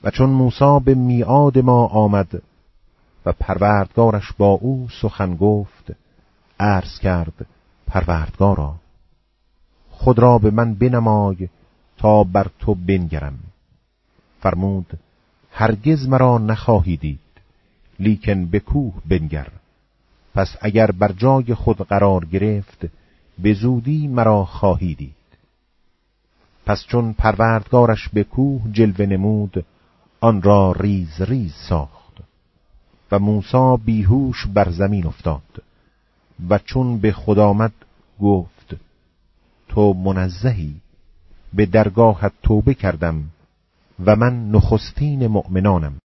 و چون موسی به میعاد ما آمد و پروردگارش با او سخن گفت، عرض کرد پروردگارا خود را به من بنمای تا بر تو بنگرم. فرمود هرگز مرا نخواهی دید، لیکن به کوه بنگر. پس اگر بر جای خود قرار گرفت، به زودی مرا خواهی دید. پس چون پروردگارش به کوه جلوه نمود، آن را ریز ریز ساخت و موسی بیهوش بر زمین افتاد و چون به خود آمد گفت تو منزهی، به درگاهت توبه کردم و من نخستین مؤمنانم.